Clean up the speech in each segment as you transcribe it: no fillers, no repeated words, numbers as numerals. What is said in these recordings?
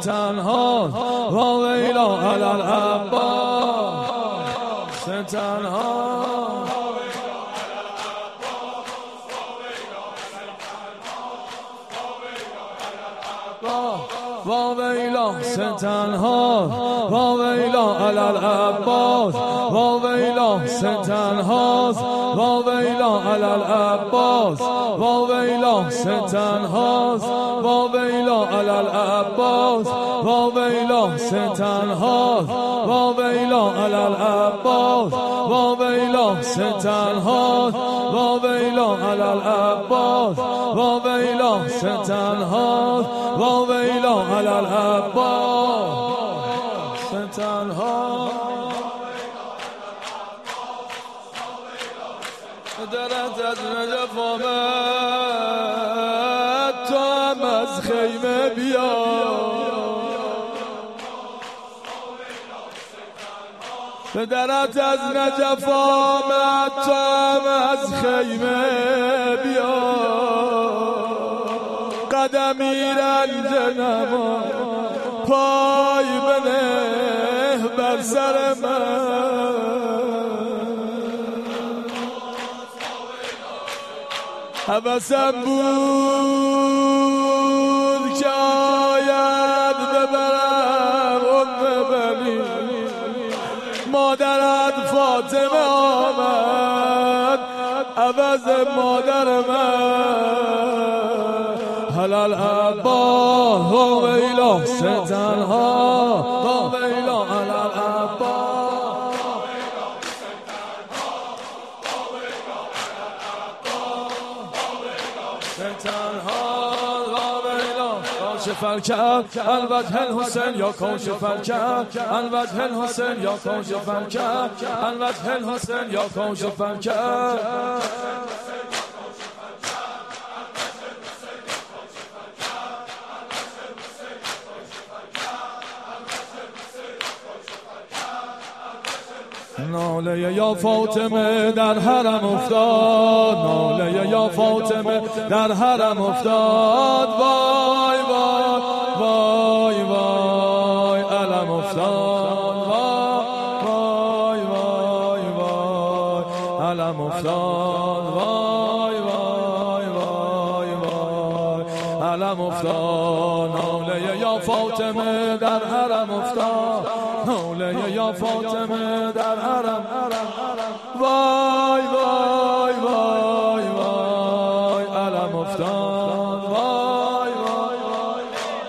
تنها و ویلا علی العباس تنها و ویلا تنها و ویلا علی العباس و ویلا تنها و ویلا علی العباس و ویلا تنها و ویلا علی العباس و ویلا تنها و ویلا علی العباس و ویلا تنها و ویلا علی العباس و ویلا تنها و ویلا علی العباس تنها درت از نجف آمد تو هم از خیمه بیا درت از نجف آمد تو هم از خیمه بیا قدمی رنج نما پای بنه بر سر من حوثم بود که آید ببرم بنی مادرت فاطمه آمد عوض مادر من حلال عباس و ویلا تنها و ویلا حلال عباس تنها و ویلا کاشف الکرب الوجه الحسین یا کاشف الکرب الوجه الحسین یا کاشف الکرب الوجه الحسین یا کاشف الکرب ناله یا فاطمه در حرم افتاد ناله یا فاطمه در حرم افتاد وای وای وای وای علم افتاد وای وای وای علم افتاد وای وای وای وای علم افتاد ناله یا فاطمه در حرم افتاد ناله یا فاطمه در حرم وای وای وای وای علم افتاد وای وای وای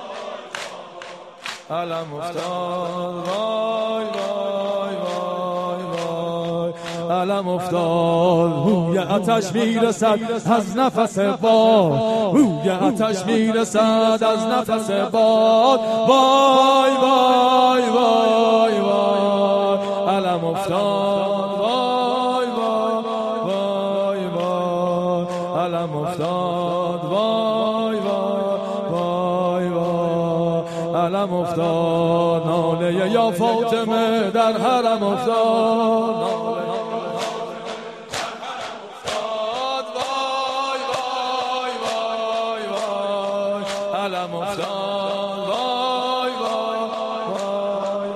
علم افتاد وای وای وای وای علم افتاد بوی آتش میرسد از نفس باد بوی آتش میرسد از نفس باد وای وای وای وای علم افتاد وای وای وای وای علم افتاد وای وای وای وای علم افتاد ناله یا فاطمه در حرم افتاد علم افتاد وای وای وای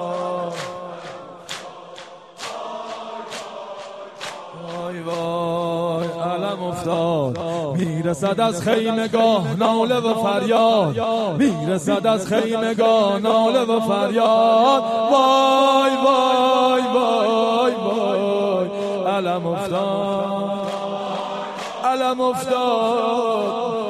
وای وای علم افتاد میرسد از خیمگاه ناله و فریاد میرسد از خیمگاه ناله و فریاد وای وای وای وای علم افتاد علم افتاد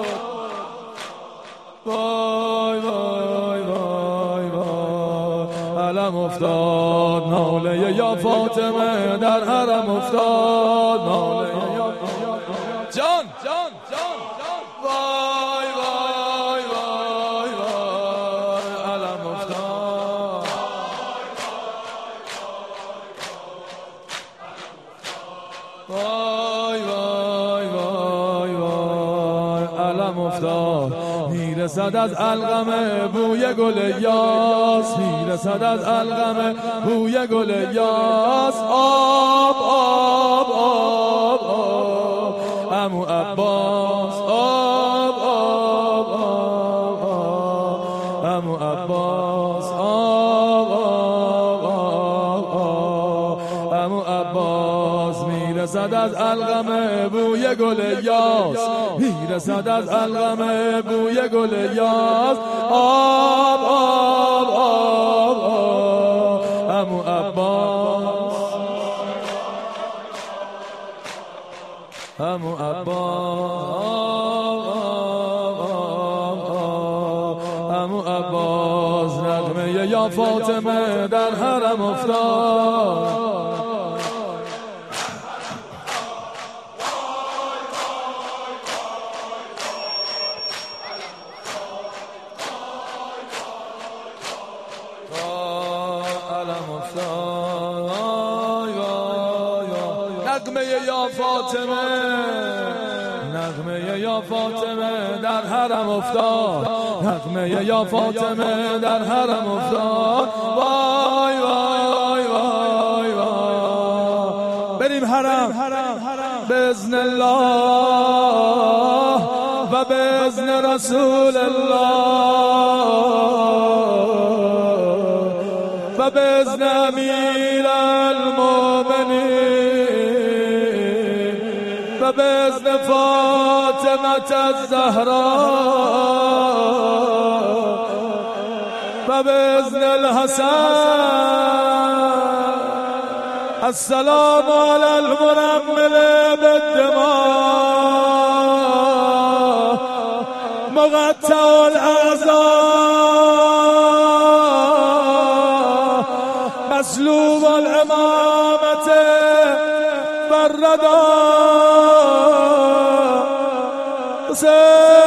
وای وای وای وای علم افتاد ناله یا فاطمه در حرم افتاد ناله یا جان جان جان وای وای وای وای علم افتاد وای وای وای وای علم افتاد میرسد از القمه بوی گل یاس میرسد از القمه بوی گل یاس آب آب آب آب عمو عباس آب آب آب آب عمو میرسد از علقم بوی گل یاس، میرسد از علقم بوی گل یاس. آب آب آب آب عمو عباس، عمو عباس، عمو عباس. نغمه یا فاطمه در حرم افتاد، نغمه یا فاطمه، نغمه یا فاطمه در حرم افتاد، نغمه یا فاطمه در حرم افتاد. وای وای وای وای. بریم حرم باذن الله و باذن رسول الله و باذن امیر المؤمنین و باذن فاطمه الزهراء و باذن الحسن. السلام علی المرمل بالدماء مقطع الاعضاء مسلوب الامامة بالرداء.